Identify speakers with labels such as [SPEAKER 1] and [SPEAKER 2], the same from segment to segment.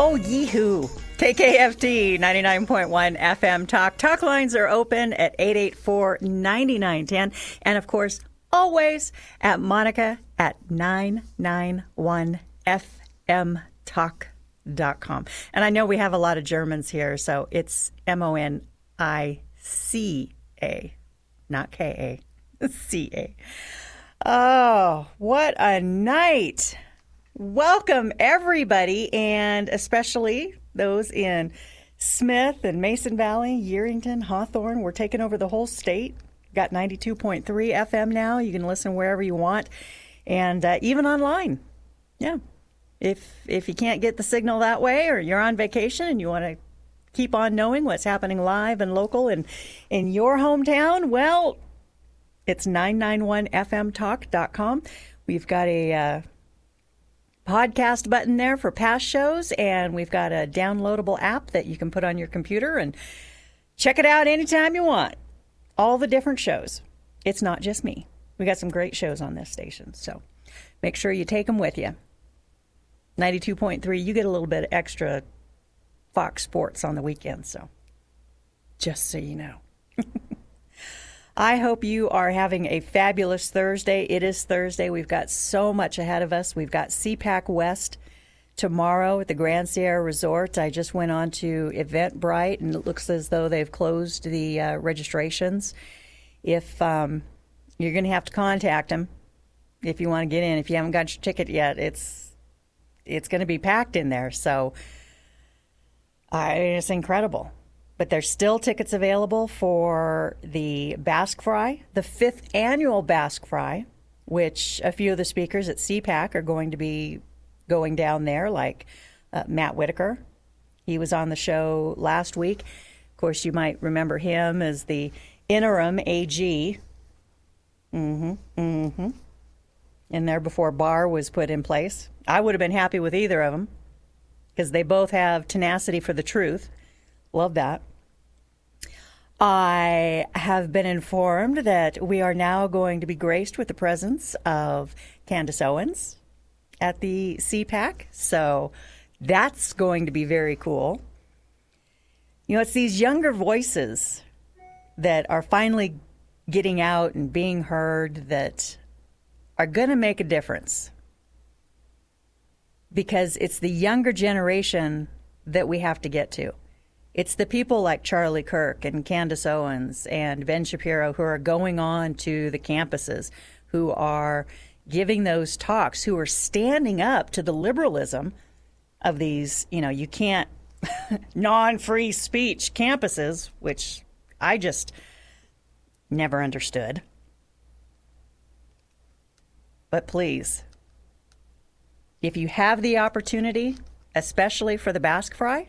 [SPEAKER 1] Oh, yee-hoo. KKFT 99.1 FM Talk. Talk lines are open at 884-9910. And, of course, always at Monica at 991fmtalk.com. And I know we have a lot of Germans here, so it's Monica, not Ka, Ca. Oh, what a night. Welcome, everybody, and especially those in Smith and Mason Valley, Yerington, Hawthorne. We're taking over the whole state. Got 92.3 FM now. You can listen wherever you want, and even online. Yeah. If you can't get the signal that way, or you're on vacation and you want to keep on knowing what's happening live and local and in your hometown, well, it's 991fmtalk.com. We've got a podcast button there for past shows, and we've got a downloadable app that you can put on your computer and check it out anytime you want. All the different shows. It's not just me. We got some great shows on this station, so make sure you take them with you. 92.3, you get a little bit extra Fox Sports on the weekend, so just so you know. I hope you are having a fabulous Thursday. It is Thursday. We've got so much ahead of us. We've got CPAC West tomorrow at the Grand Sierra Resort. I just went on to Eventbrite, and it looks as though they've closed the registrations. If you're going to have to contact them if you want to get in. If you haven't got your ticket yet, it's going to be packed in there. So it's incredible. But there's still tickets available for the Basque Fry, the 5th annual Basque Fry, which a few of the speakers at CPAC are going to be going down there, like Matt Whitaker. He was on the show last week. Of course, you might remember him as the interim AG. In there before Barr was put in place. I would have been happy with either of them because they both have tenacity for the truth. Love that. I have been informed that we are now going to be graced with the presence of Candace Owens at the CPAC. So that's going to be very cool. You know, it's these younger voices that are finally getting out and being heard that are going to make a difference. Because it's the younger generation that we have to get to. It's the people like Charlie Kirk and Candace Owens and Ben Shapiro who are going on to the campuses, who are giving those talks, who are standing up to the liberalism of these, you can't, non-free speech campuses, which I just never understood. But please, if you have the opportunity, especially for the Basque Fry,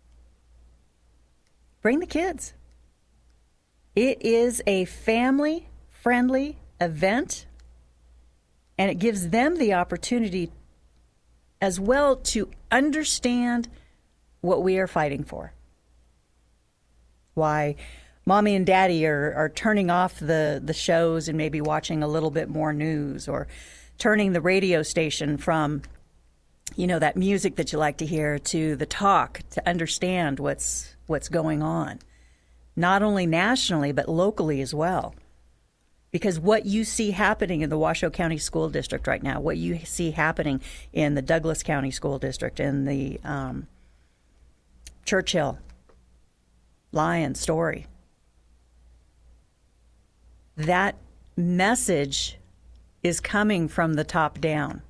[SPEAKER 1] bring the kids. It is a family-friendly event, and it gives them the opportunity as well to understand what we are fighting for. Why mommy and daddy are turning off the shows and maybe watching a little bit more news, or turning the radio station from, that music that you like to hear to the talk to understand what's going on, not only nationally, but locally as well. Because what you see happening in the Washoe County School District right now, what you see happening in the Douglas County School District, in the Churchill, Lyon, Story, that message is coming from the top down.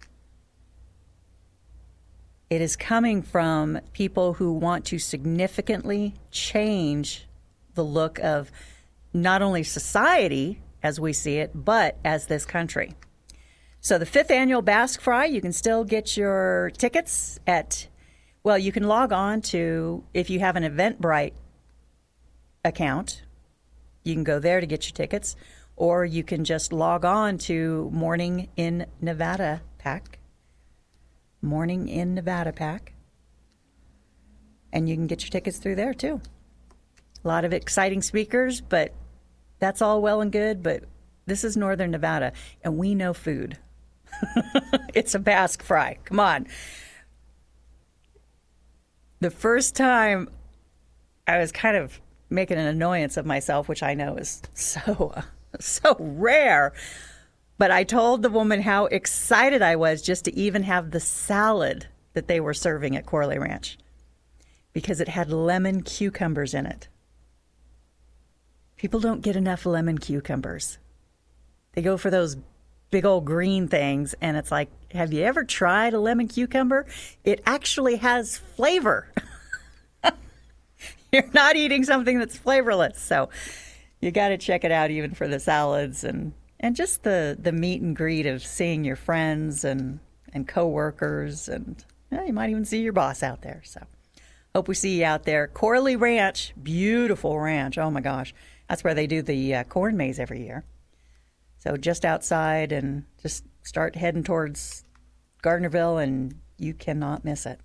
[SPEAKER 1] It is coming from people who want to significantly change the look of not only society as we see it, but as this country. So the 5th annual Basque Fry, you can still get your tickets you can log on to, if you have an Eventbrite account, you can go there to get your tickets, or you can just log on to Morning in Nevada PAC. Morning in Nevada PAC. And you can get your tickets through there, too. A lot of exciting speakers, but that's all well and good, but this is Northern Nevada, and we know food. It's a Basque Fry. Come on. The first time I was kind of making an annoyance of myself, which I know is so rare. But I told the woman how excited I was just to even have the salad that they were serving at Corley Ranch because it had lemon cucumbers in it. People don't get enough lemon cucumbers. They go for those big old green things, and it's like, have you ever tried a lemon cucumber? It actually has flavor. You're not eating something that's flavorless. So you got to check it out even for the salads and just the meet and greet of seeing your friends and coworkers, and you might even see your boss out there. So hope we see you out there. Corley Ranch, beautiful ranch. Oh my gosh. That's where they do the corn maze every year. So just outside, and just start heading towards Gardnerville, and you cannot miss it.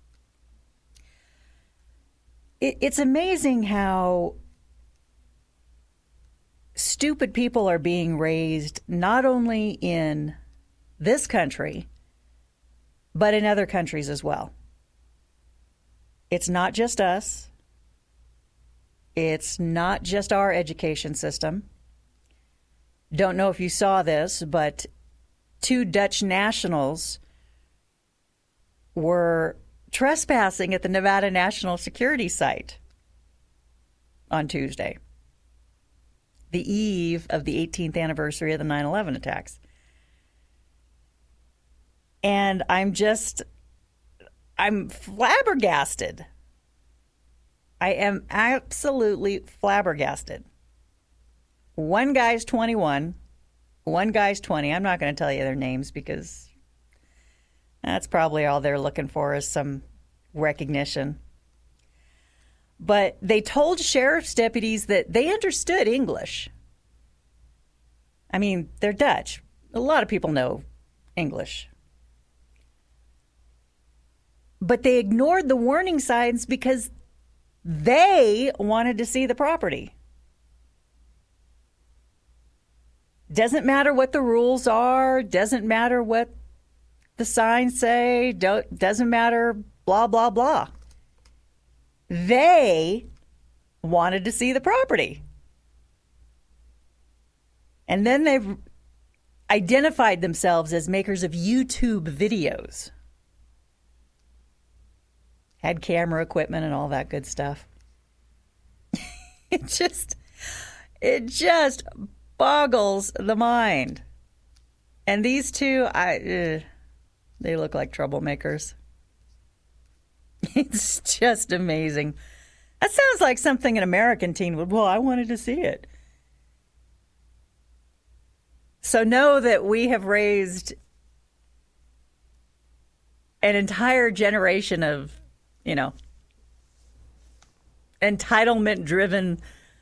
[SPEAKER 1] It's amazing how stupid people are being raised, not only in this country, but in other countries as well. It's not just us. It's not just our education system. Don't know if you saw this, but 2 Dutch nationals were trespassing at the Nevada National Security Site on Tuesday, the eve of the 18th anniversary of the 9/11 attacks. And I'm flabbergasted. I am absolutely flabbergasted. One guy's 21, one guy's 20. I'm not going to tell you their names because that's probably all they're looking for is some recognition. But they told sheriff's deputies that they understood English. I mean, they're Dutch. A lot of people know English. But they ignored the warning signs because they wanted to see the property. Doesn't matter what the rules are, doesn't matter what the signs say, doesn't matter, blah, blah, blah. They wanted to see the property. And then they've identified themselves as makers of YouTube videos. Had camera equipment and all that good stuff. It just boggles the mind. And these two, they look like troublemakers. It's just amazing. That sounds like something an American teen would, well, I wanted to see it. So know that we have raised an entire generation of, entitlement-driven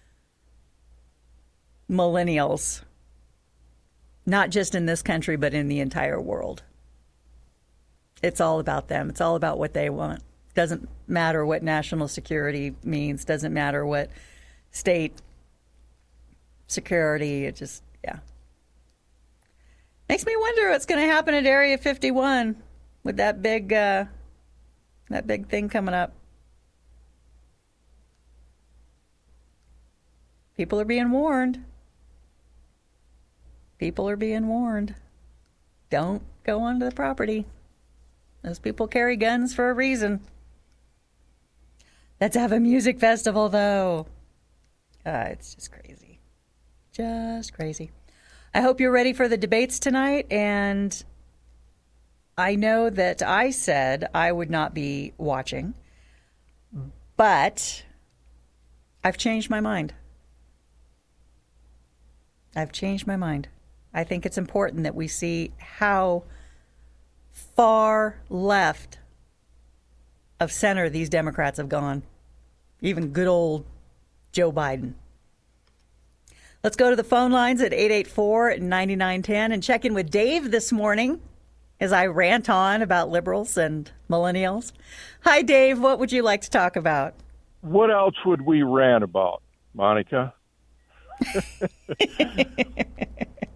[SPEAKER 1] millennials, not just in this country, but in the entire world. It's all about them. It's all about what they want. Doesn't matter what national security means. Doesn't matter what state security. It just, makes me wonder what's going to happen at Area 51 with that big thing coming up. People are being warned. People are being warned. Don't go onto the property. Those people carry guns for a reason. Let's have a music festival, though. It's just crazy. Just crazy. I hope you're ready for the debates tonight. And I know that I said I would not be watching, but I've changed my mind. I've changed my mind. I think it's important that we see how far left of center these Democrats have gone. Even good old Joe Biden. Let's go to the phone lines at 884-9910 and check in with Dave this morning as I rant on about liberals and millennials. Hi, Dave. What would you like to talk about?
[SPEAKER 2] What else would we rant about, Monica?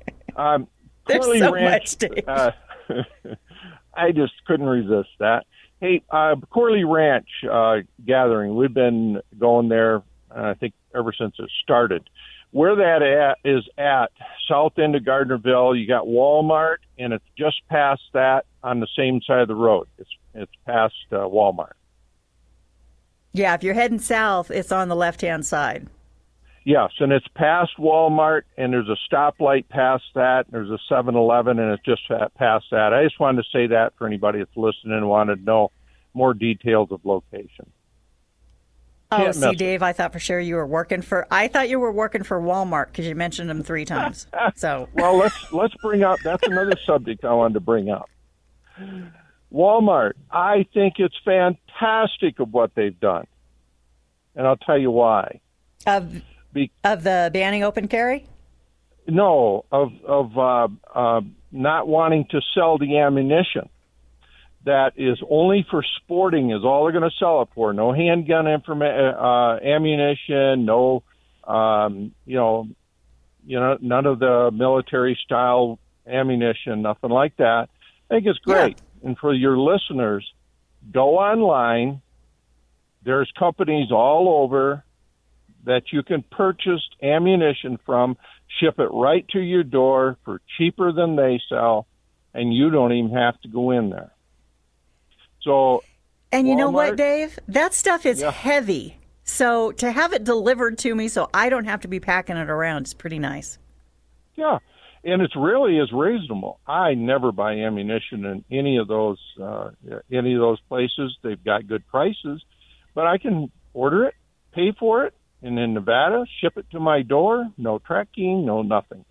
[SPEAKER 1] There's so much, Dave.
[SPEAKER 2] I just couldn't resist that. Hey, Corley Ranch gathering. We've been going there, I think, ever since it started. Where that is at south end of Gardnerville, you got Walmart, and it's just past that on the same side of the road. It's past Walmart.
[SPEAKER 1] Yeah, if you're heading south, it's on the left-hand side.
[SPEAKER 2] Yes, and it's past Walmart, and there's a stoplight past that. There's a 7-Eleven, and it's just past that. I just wanted to say that for anybody that's listening and wanted to know more details of location.
[SPEAKER 1] Oh, see, Dave, I thought for sure you were working for. I thought you were working for Walmart because you mentioned them 3 times. So,
[SPEAKER 2] well, let's bring up. That's another subject I wanted to bring up. Walmart. I think it's fantastic of what they've done, and I'll tell you why.
[SPEAKER 1] Of the banning open carry?
[SPEAKER 2] No, of not wanting to sell the ammunition. That is only for sporting is all they're going to sell it for. No handgun ammunition, no, none of the military style ammunition, nothing like that. I think it's great. Yeah. And for your listeners, go online. There's companies all over that you can purchase ammunition from, ship it right to your door for cheaper than they sell, and you don't even have to go in there. So,
[SPEAKER 1] and you know what, Dave? That stuff is heavy. So to have it delivered to me so I don't have to be packing it around is pretty nice.
[SPEAKER 2] Yeah, and it really is reasonable. I never buy ammunition in any of those places. They've got good prices, but I can order it, pay for it, and in Nevada, ship it to my door. No tracking, no nothing.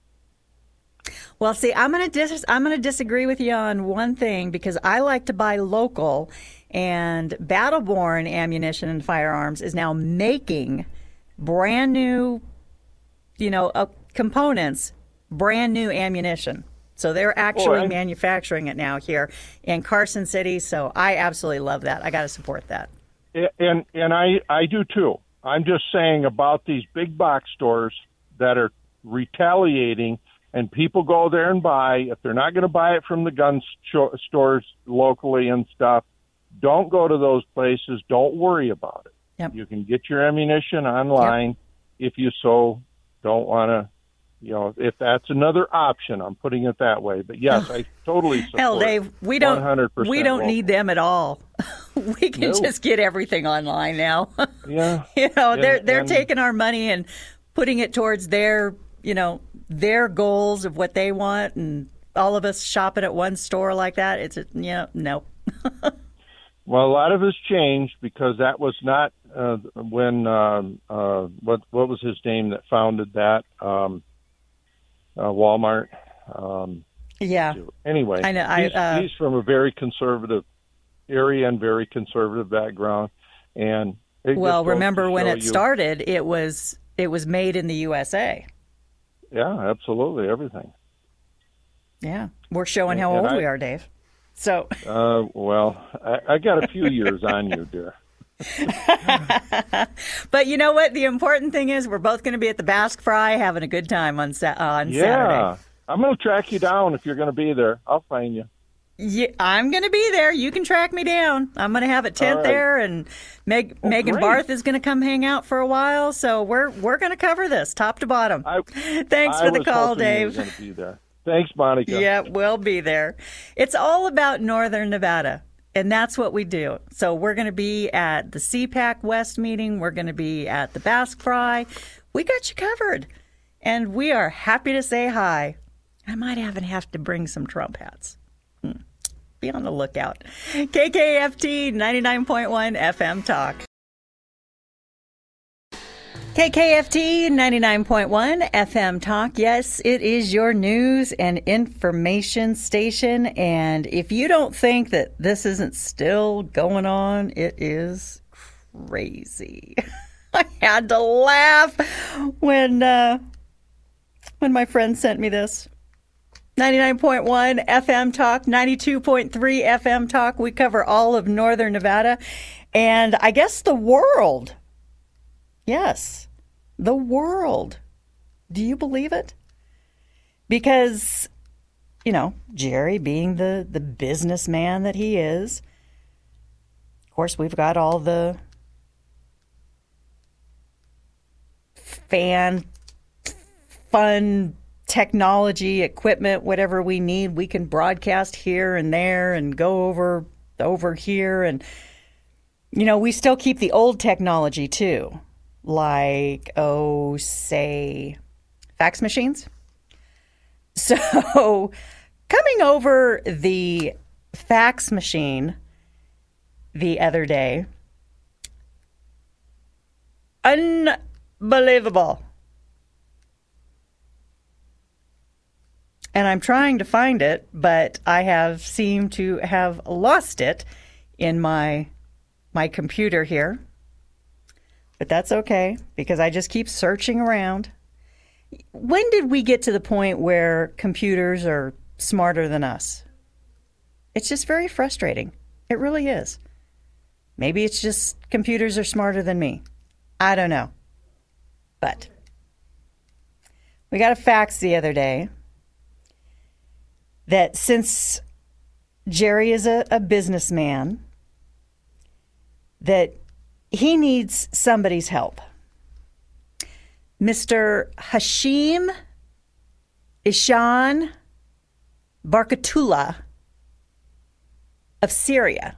[SPEAKER 1] Well, see, I'm going to disagree with you on one thing because I like to buy local, and Battleborn Ammunition and Firearms is now making brand new, components, brand new ammunition. So they're actually manufacturing it now here in Carson City. So I absolutely love that. I got to support that.
[SPEAKER 2] And I do too. I'm just saying about these big box stores that are retaliating. And people go there and buy. If they're not going to buy it from the gun stores locally and stuff, don't go to those places. Don't worry about it.
[SPEAKER 1] Yep.
[SPEAKER 2] You can get your ammunition online if you so don't want to, if that's another option. I'm putting it that way. But, yes, I totally support
[SPEAKER 1] Hell, Dave, we don't
[SPEAKER 2] 100% local.
[SPEAKER 1] need them at all. We can just get everything online now.
[SPEAKER 2] Yeah.
[SPEAKER 1] They're taking our money and putting it towards their goals of what they want, and all of us shopping at one store like that. It's no.
[SPEAKER 2] Well, a lot of us changed because that was not when what was his name that founded that Walmart.
[SPEAKER 1] Yeah.
[SPEAKER 2] Anyway,
[SPEAKER 1] I know.
[SPEAKER 2] He's from a very conservative area and very conservative background, and
[SPEAKER 1] remember when it started, it was made in the USA.
[SPEAKER 2] Yeah, absolutely, everything.
[SPEAKER 1] Yeah, we're showing how old we are, Dave. So.
[SPEAKER 2] Well, I got a few years on you, dear.
[SPEAKER 1] But you know what? The important thing is we're both going to be at the Basque Fry having a good time on Saturday.
[SPEAKER 2] Yeah, I'm going to track you down if you're going to be there. I'll find you.
[SPEAKER 1] Yeah, I'm going to be there. You can track me down. I'm going to have a tent there, and Megan Barth is going to come hang out for a while. So we're going to cover this top to bottom. Thanks for the call, Dave.
[SPEAKER 2] I was hoping you were going to be there. Thanks, Monica.
[SPEAKER 1] Yeah, we'll be there. It's all about Northern Nevada, and that's what we do. So we're going to be at the CPAC West meeting. We're going to be at the Basque Fry. We got you covered, and we are happy to say hi. I might even have to bring some Trump hats. Be on the lookout. KKFT 99.1 FM Talk. KKFT 99.1 FM Talk. Yes, it is your news and information station. And if you don't think that this isn't still going on, it is crazy. I had to laugh when my friend sent me this. 99.1 FM Talk, 92.3 FM Talk. We cover all of Northern Nevada and I guess the world. Yes, the world. Do you believe it? Because, Jerry, being the businessman that he is, course, we've got all the fun technology, equipment, whatever we need. We can broadcast here and there and go over here. And, we still keep the old technology too, like, say, fax machines. So coming over the fax machine the other day, unbelievable. And I'm trying to find it, but I have seemed to have lost it in my computer here. But that's okay, because I just keep searching around. When did we get to the point where computers are smarter than us? It's just very frustrating. It really is. Maybe it's just computers are smarter than me. I don't know. But we got a fax the other day that since Jerry is a businessman, that he needs somebody's help. Mr. Hashim Ishan Barkatullah of Syria.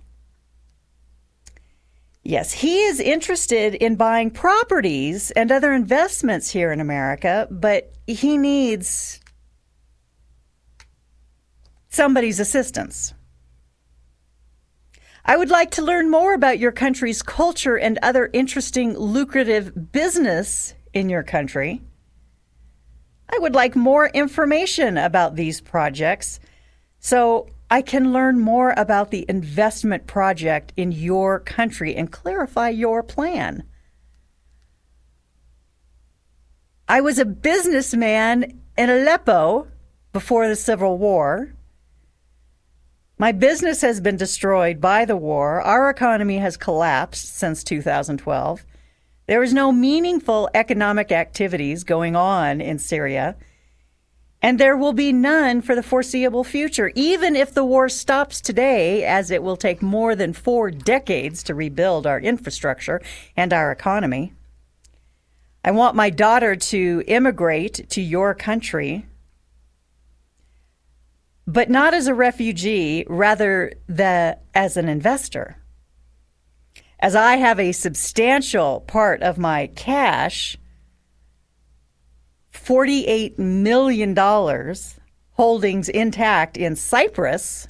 [SPEAKER 1] Yes, he is interested in buying properties and other investments here in America, but he needs somebody's assistance. I would like to learn more about your country's culture and other interesting, lucrative business in your country. I would like more information about these projects so I can learn more about the investment project in your country and clarify your plan. I was a businessman in Aleppo before the Civil War. My business has been destroyed by the war. Our economy has collapsed since 2012. There is no meaningful economic activities going on in Syria, and there will be none for the foreseeable future. Even if the war stops today, as it will take more than 4 decades to rebuild our infrastructure and our economy. I want my daughter to immigrate to your country, but not as a refugee, rather as an investor. As I have a substantial part of my cash, $48 million holdings intact in Cyprus.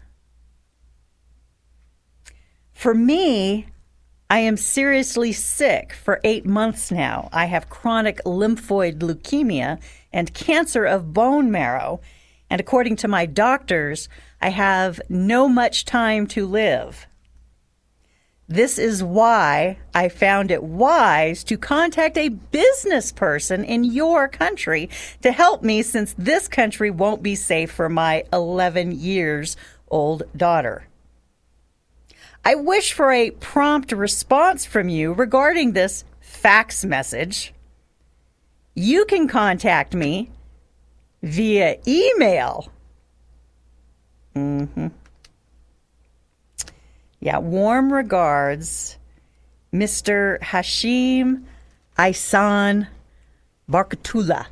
[SPEAKER 1] For me, I am seriously sick for 8 months now. I have chronic lymphoid leukemia and cancer of bone marrow. And according to my doctors, I have no much time to live. This is why I found it wise to contact a business person in your country to help me, since this country won't be safe for my 11 years old daughter. I wish for a prompt response from you regarding this fax message. You can contact me via email. Yeah, warm regards, Mr. Hashim Ihsan Barkatullah.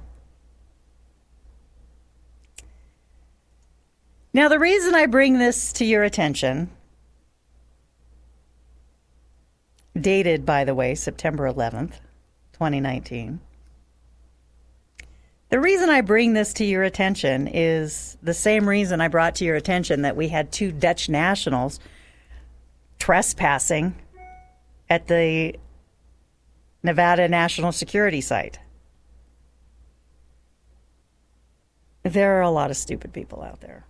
[SPEAKER 1] Now, the reason I bring this to your attention, dated, by the way, September 11th, 2019. The reason I bring this to your attention is the same reason I brought to your attention that we had 2 Dutch nationals trespassing at the Nevada National Security Site. There are a lot of stupid people out there.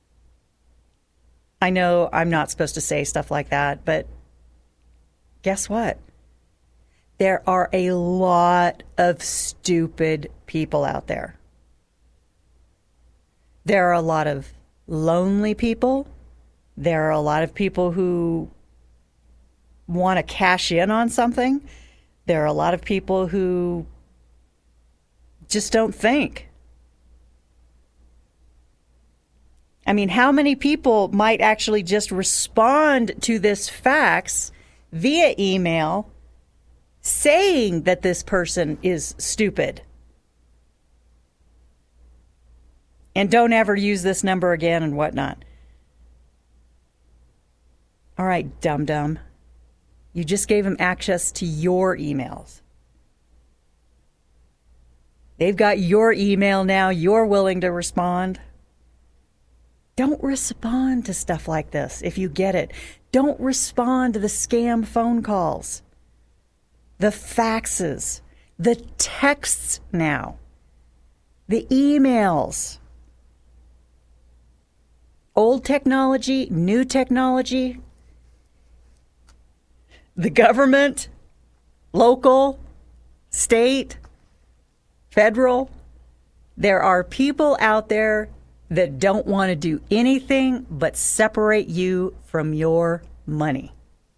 [SPEAKER 1] I know I'm not supposed to say stuff like that, but guess what? There are a lot of stupid people out there. There are a lot of lonely people. There are a lot of people who want to cash in on something. There are a lot of people who just don't think. I mean, how many people might actually just respond to this fax via email saying that this person is stupid. And don't ever use this number again and whatnot. All right, dum-dum. You just gave them access to your emails. They've got your email now. You're willing to respond. Don't respond to stuff like this if you get it. Don't respond to the scam phone calls, the faxes, the texts now, the emails. Old technology, new technology, the government, local, state, federal. There are people out there that don't want to do anything but separate you from your money.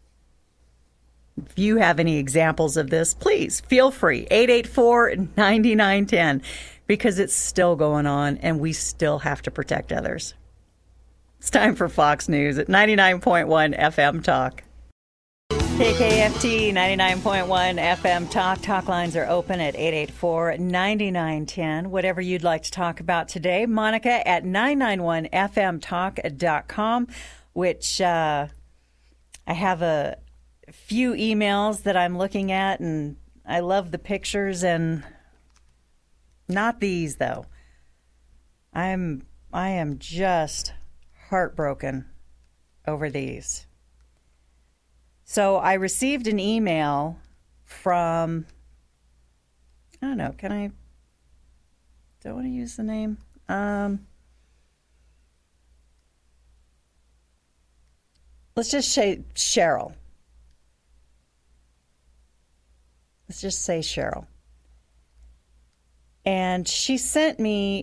[SPEAKER 1] If you have any examples of this, please feel free. 884-9910, because it's still going on and we still have to protect others. It's time for Fox News at 99.1 FM Talk. KKFT 99.1 FM Talk. Talk lines are open at 884-9910. Whatever you'd like to talk about today. Monica at 991fmtalk.com, which I have a few emails that I'm looking at, and I love the pictures, and not these, though. I am just heartbroken over these. So I received an email from, I don't know, don't want to use the name. Let's just say Cheryl. Let's just say Cheryl. And she sent me,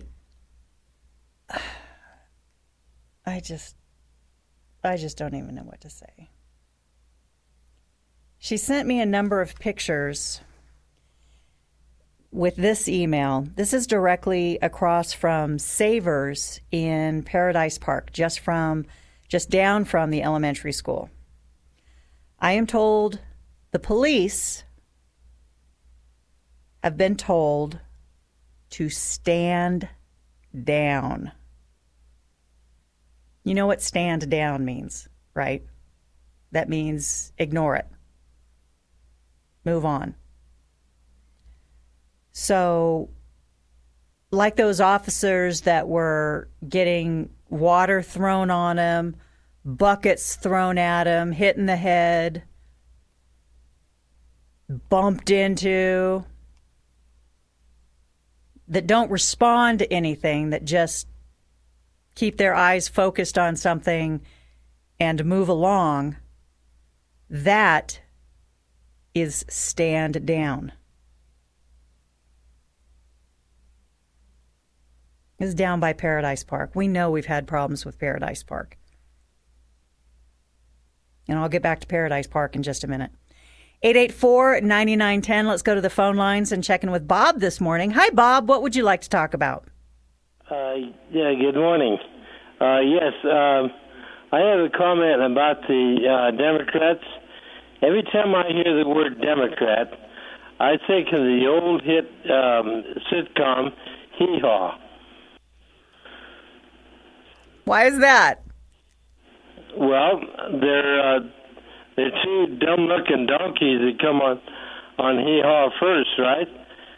[SPEAKER 1] I just don't even know what to say. She sent me a number of pictures with this email. This is directly across from Savers in Paradise Park, just down from the elementary school. I am told the police have been told to stand down. You know what stand down means, right? That means ignore it. Move on. So, like those officers that were getting water thrown on them, buckets thrown at them, hit in the head, bumped into, that don't respond to anything, that just keep their eyes focused on something and move along, that is stand down. This is down by Paradise Park. We know we've had problems with Paradise Park. And I'll get back to Paradise Park in just a minute. 884-9910. Let's go to the phone lines and check in with Bob this morning. Hi, Bob. What would you like to talk about?
[SPEAKER 3] Good morning. Yes, I have a comment about the Democrats. Every time I hear the word Democrat, I think of the old hit sitcom, Hee Haw.
[SPEAKER 1] Why is that?
[SPEAKER 3] Well, they're two dumb-looking donkeys that come on Hee Haw first, right?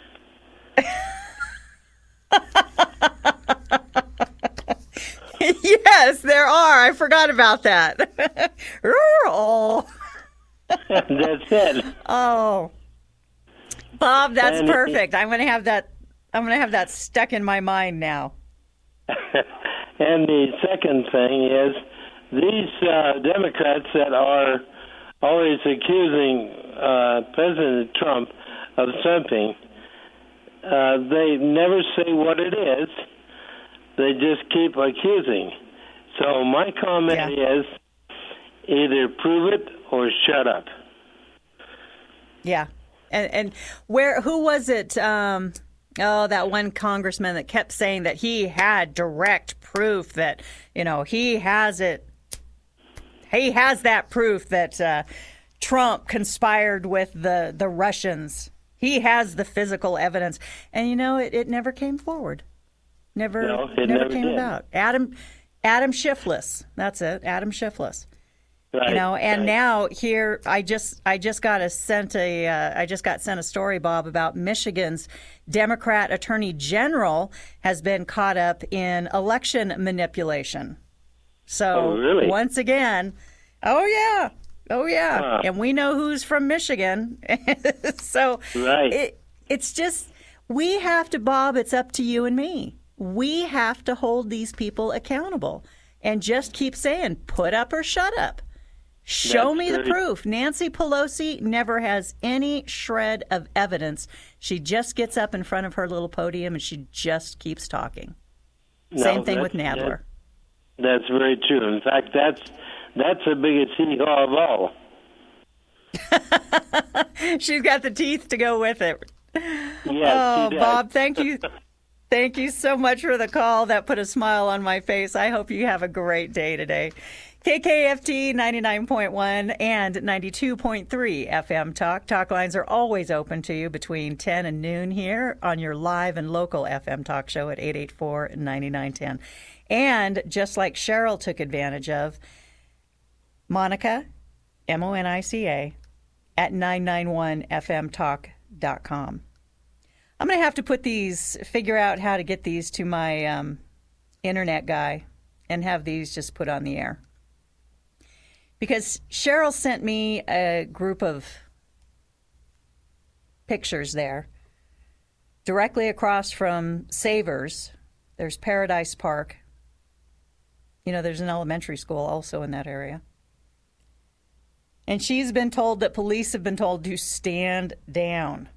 [SPEAKER 1] Yes, there are. I forgot about that. Oh.
[SPEAKER 3] That's it.
[SPEAKER 1] Oh, Bob, that's perfect. I'm going to have that stuck in my mind now.
[SPEAKER 3] And the second thing is these Democrats that are always accusing President Trump of something, they never say what it is. They just keep accusing. So my comment is either prove it or shut up.
[SPEAKER 1] Yeah. And who was it? That one congressman that kept saying that he had direct proof that, he has it. He has that proof that Trump conspired with the Russians. He has the physical evidence. And, it never came forward. Never came about. Adam Schiffless. That's it. Adam Schiffless.
[SPEAKER 3] Right,
[SPEAKER 1] and now here I just got sent a story, Bob, about Michigan's Democrat Attorney General has been caught up in election manipulation. So
[SPEAKER 3] really?
[SPEAKER 1] Once again, oh yeah. And we know who's from Michigan. So
[SPEAKER 3] right.
[SPEAKER 1] It's just, we have to, Bob, it's up to you and me. We have to hold these people accountable and just keep saying, put up or shut up. Show me the proof. Nancy Pelosi never has any shred of evidence. She just gets up in front of her little podium and she just keeps talking. Same thing with Nadler.
[SPEAKER 3] That's very true. In fact, that's the biggest hee-haw of all.
[SPEAKER 1] She's got the teeth to go with it.
[SPEAKER 3] Yes,
[SPEAKER 1] Bob, thank you. Thank you so much for the call. That put a smile on my face. I hope you have a great day today. KKFT 99.1 and 92.3 FM Talk. Talk lines are always open to you between 10 and noon here on your live and local FM Talk show at 884-9910. And just like Cheryl took advantage of, Monica, Monica, at 991fmtalk.com. I'm going to have to figure out how to get these to my internet guy and have these just put on the air. Because Cheryl sent me a group of pictures there. Directly across from Savers, there's Paradise Park. There's an elementary school also in that area. And she's been told that police have been told to stand down.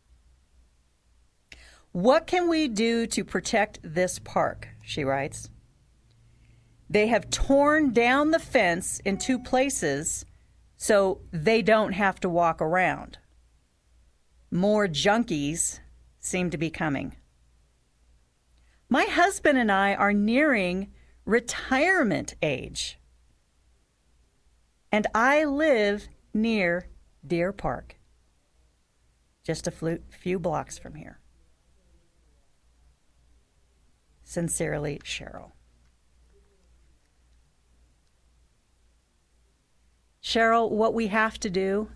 [SPEAKER 1] What can we do to protect this park? She writes. They have torn down the fence in 2 places so they don't have to walk around. More junkies seem to be coming. My husband and I are nearing retirement age, and I live near Deer Park, just a few blocks from here. Sincerely, Cheryl. Cheryl, what we have to do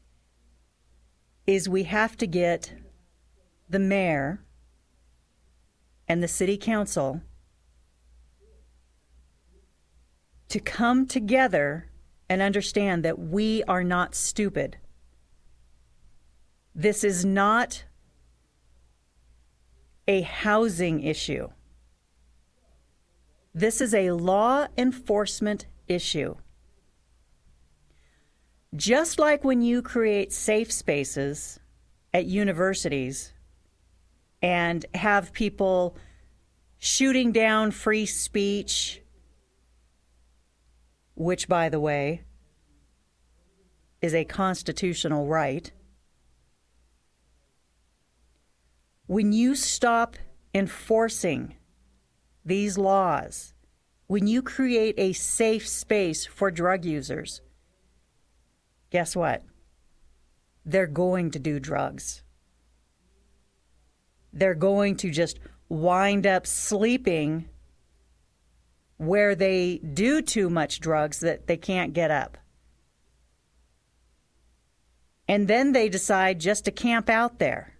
[SPEAKER 1] is we have to get the mayor and the city council to come together and understand that we are not stupid. This is not a housing issue. This is a law enforcement issue. Just like when you create safe spaces at universities and have people shooting down free speech, which, by the way, is a constitutional right, when you stop enforcing these laws, when you create a safe space for drug users, guess what? They're going to do drugs. They're going to just wind up sleeping where they do too much drugs that they can't get up. And then they decide just to camp out there.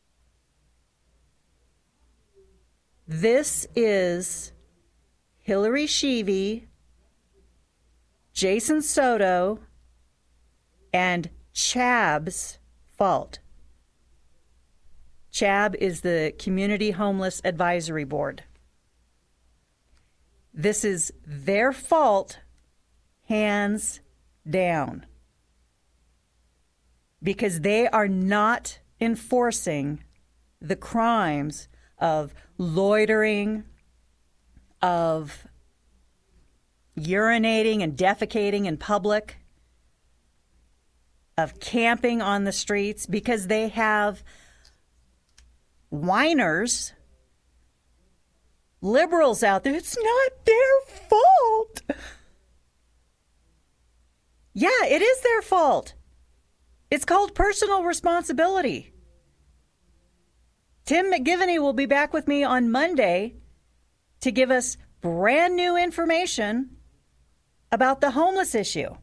[SPEAKER 1] This is Hillary Sheevy, Jason Soto, and CHAB's fault. CHAB is the Community Homeless Advisory Board. This is their fault, hands down, because they are not enforcing the crimes of loitering, of urinating and defecating in public, of camping on the streets, because they have whiners, liberals out there. It's not their fault. Yeah, it is their fault. It's called personal responsibility. Tim McGivney will be back with me on Monday to give us brand new information about the homeless issue.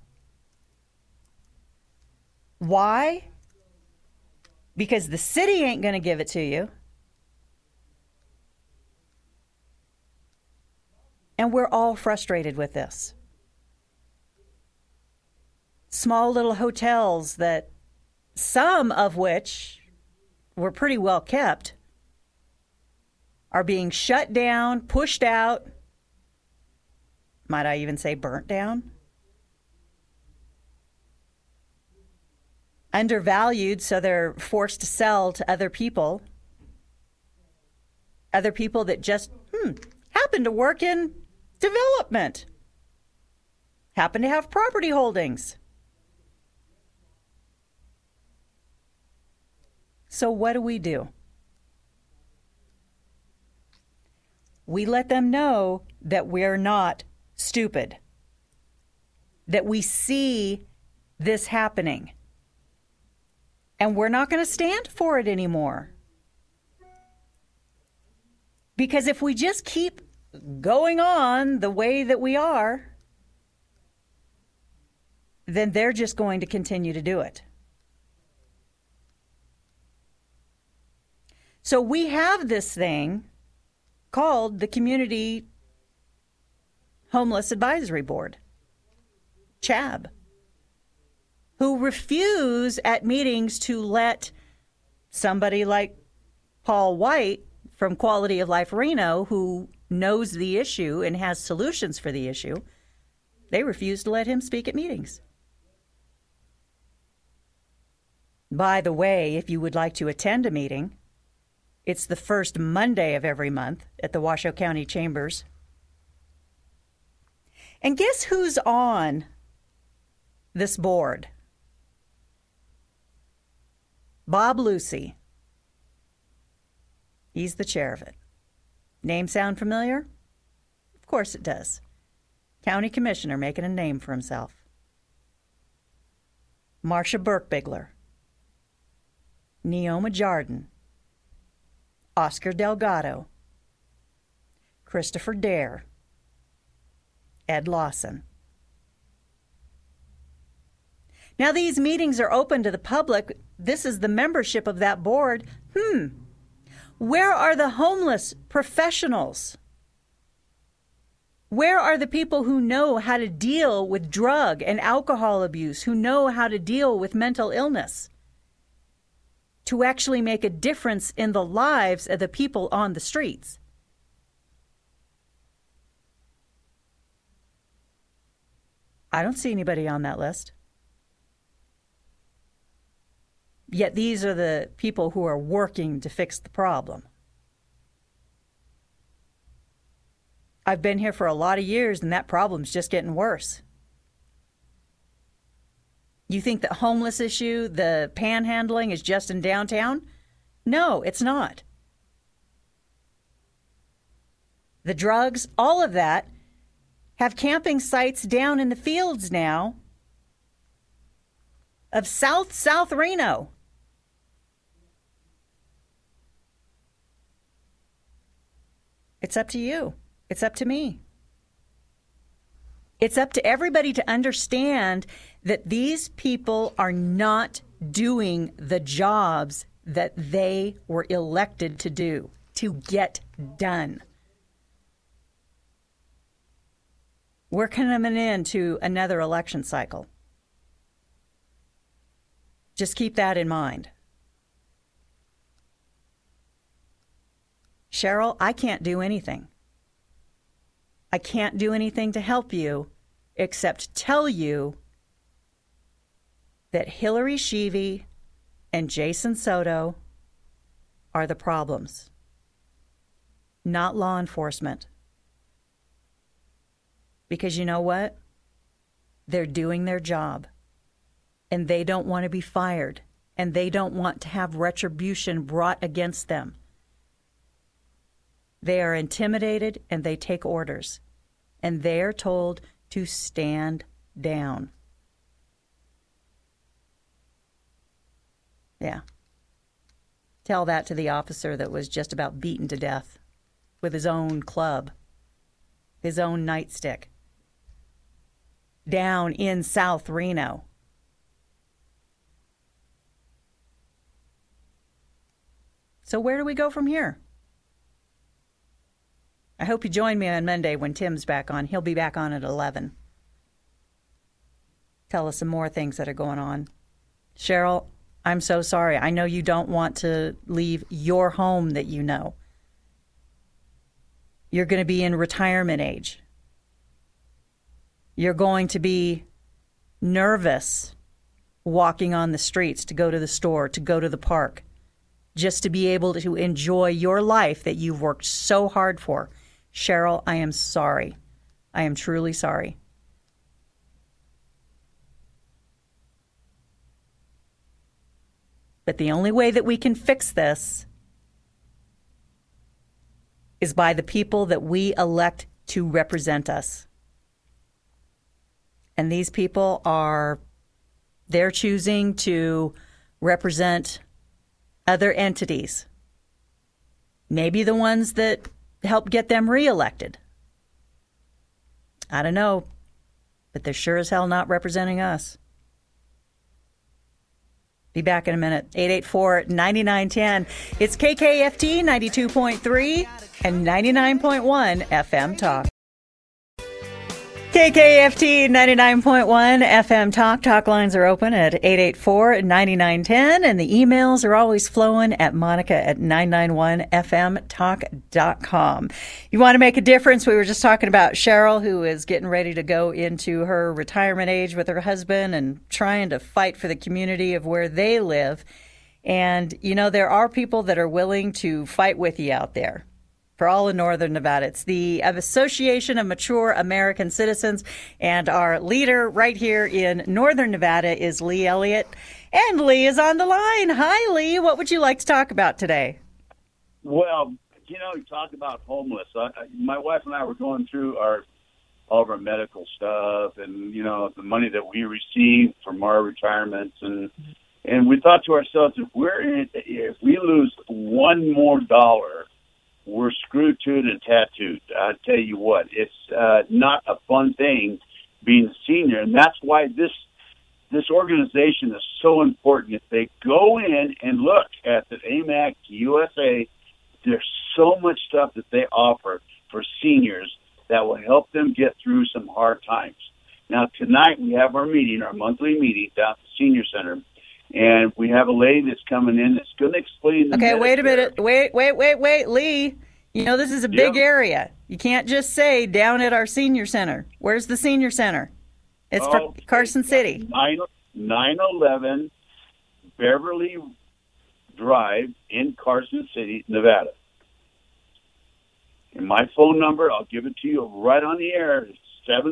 [SPEAKER 1] Why? Because the city ain't going to give it to you. And we're all frustrated with this. Small little hotels that some of which were pretty well kept are being shut down, pushed out. Might I even say burnt down? Undervalued, so they're forced to sell to other people. Other people that just happen to work in development, happen to have property holdings. So what do? We let them know that we're not stupid, that we see this happening, and we're not going to stand for it anymore. Because if we just keep going on the way that we are, then they're just going to continue to do it. So we have this thing called the Community Homeless Advisory Board, CHAB, who refuse at meetings to let somebody like Paul White from Quality of Life Reno, who knows the issue and has solutions for the issue, they refuse to let him speak at meetings. By the way, if you would like to attend a meeting, it's the first Monday of every month at the Washoe County Chambers. And guess who's on this board? Bob Lucy. He's the chair of it. Name sound familiar? Of course it does. County Commissioner making a name for himself. Marcia Burkbigler. Neoma Jardin. Oscar Delgado. Christopher Dare. Ed Lawson. Now these meetings are open to the public. This is the membership of that board. Where are the homeless professionals? Where are the people who know how to deal with drug and alcohol abuse, who know how to deal with mental illness, to actually make a difference in the lives of the people on the streets? I don't see anybody on that list. Yet these are the people who are working to fix the problem. I've been here for a lot of years, and that problem's just getting worse. You think the homeless issue, the panhandling, is just in downtown? No, it's not. The drugs, all of that, have camping sites down in the fields now of South Reno. It's up to you. It's up to me. It's up to everybody to understand that these people are not doing the jobs that they were elected to do, to get done. We're coming into another election cycle. Just keep that in mind. Cheryl, I can't do anything. I can't do anything to help you except tell you that Hillary Sheevy and Jason Soto are the problems, not law enforcement. Because you know what? They're doing their job, and they don't want to be fired, and they don't want to have retribution brought against them. They are intimidated, and they take orders, and they are told to stand down. Yeah. Tell that to the officer that was just about beaten to death with his own club, his own nightstick, down in South Reno. So where do we go from here? I hope you join me on Monday when Tim's back on. He'll be back on at 11. Tell us some more things that are going on. Cheryl, I'm so sorry. I know you don't want to leave your home that you know. You're going to be in retirement age. You're going to be nervous walking on the streets to go to the store, to go to the park, just to be able to enjoy your life that you've worked so hard for. Cheryl, I am sorry. I am truly sorry. But the only way that we can fix this is by the people that we elect to represent us. And these people they're choosing to represent other entities. Maybe the ones that help get them reelected. I don't know, but they're sure as hell not representing us. Be back in a minute. 884-9910. It's KKFT 92.3 and 99.1 FM Talk. KKFT 99.1 FM Talk. Talk lines are open at 884-9910, and the emails are always flowing at monica@991fmtalk.com. You want to make a difference? We were just talking about Cheryl, who is getting ready to go into her retirement age with her husband and trying to fight for the community of where they live. And, you know, there are people that are willing to fight with you out there. For all in Northern Nevada. It's the Association of Mature American Citizens, and our leader right here in Northern Nevada is Lee Elliott. And Lee is on the line. Hi, Lee. What would you like to talk about today?
[SPEAKER 4] Well, you talk about homeless. My wife and I were going through all of our medical stuff and, the money that we received from our retirements. And we thought to ourselves, if we lose one more dollar, we're screwed to it and tattooed. I tell you what, it's not a fun thing being a senior, and that's why this organization is so important. If they go in and look at the AMAC USA, there's so much stuff that they offer for seniors that will help them get through some hard times. Now, tonight we have our monthly meeting down at the Senior Center. And we have a lady that's coming in that's going to explain.
[SPEAKER 1] Okay, wait a minute. Wait, Lee. This is a big area. You can't just say down at our senior center. Where's the senior center? It's for Carson City.
[SPEAKER 4] 911 Beverly Drive in Carson City, Nevada. And my phone number, I'll give it to you right on the air. It's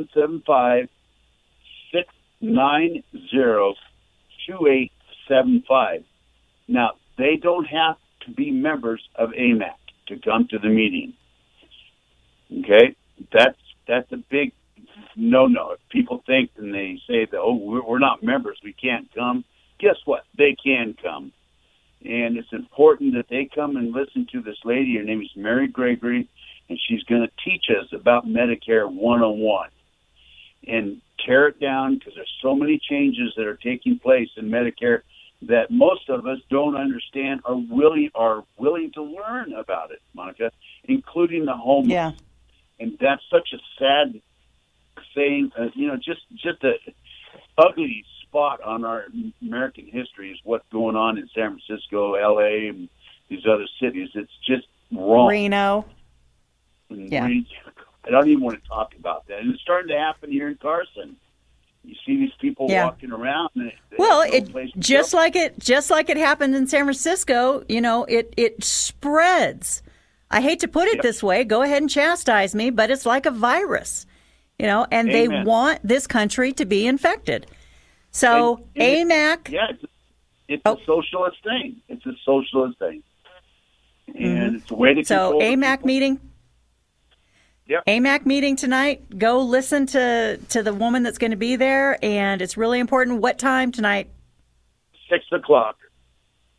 [SPEAKER 4] 775-690-2875. Now, they don't have to be members of AMAC to come to the meeting. Okay? That's a big no-no. If people think and they say that, we're not members, we can't come, guess what? They can come. And it's important that they come and listen to this lady. Her name is Mary Gregory, and she's going to teach us about Medicare 101. And tear it down, because there's so many changes that are taking place in Medicare that most of us don't understand or are willing to learn about it, Monica, including the homeless.
[SPEAKER 1] Yeah.
[SPEAKER 4] And that's such a sad thing. Just a ugly spot on our American history is what's going on in San Francisco, L.A., and these other cities. It's just wrong.
[SPEAKER 1] Reno.
[SPEAKER 4] Yeah. I don't even want to talk about that. And it's starting to happen here in Carson. You see these people walking around.
[SPEAKER 1] Just like it happened in San Francisco, it spreads. I hate to put it this way. Go ahead and chastise me, but it's like a virus, and
[SPEAKER 4] Amen.
[SPEAKER 1] They want this country to be infected. So AMAC.
[SPEAKER 4] It's a socialist thing. It's a socialist thing. And it's a way to control.
[SPEAKER 1] So AMAC meeting.
[SPEAKER 4] Yep.
[SPEAKER 1] AMAC meeting tonight. Go listen to the woman that's going to be there, and it's really important. What time tonight?
[SPEAKER 4] 6 o'clock.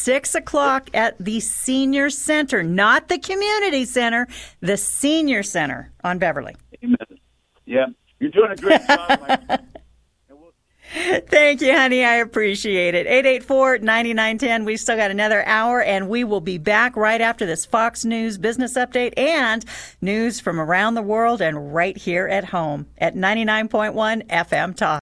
[SPEAKER 1] 6 o'clock at the Senior Center, not the Community Center, the Senior Center on Beverly.
[SPEAKER 4] Amen. Yeah, you're doing a great job, Mike.
[SPEAKER 1] Thank you, honey. I appreciate it. 884-9910. We've still got another hour, and we will be back right after this Fox News business update and news from around the world and right here at home at 99.1 FM Talk.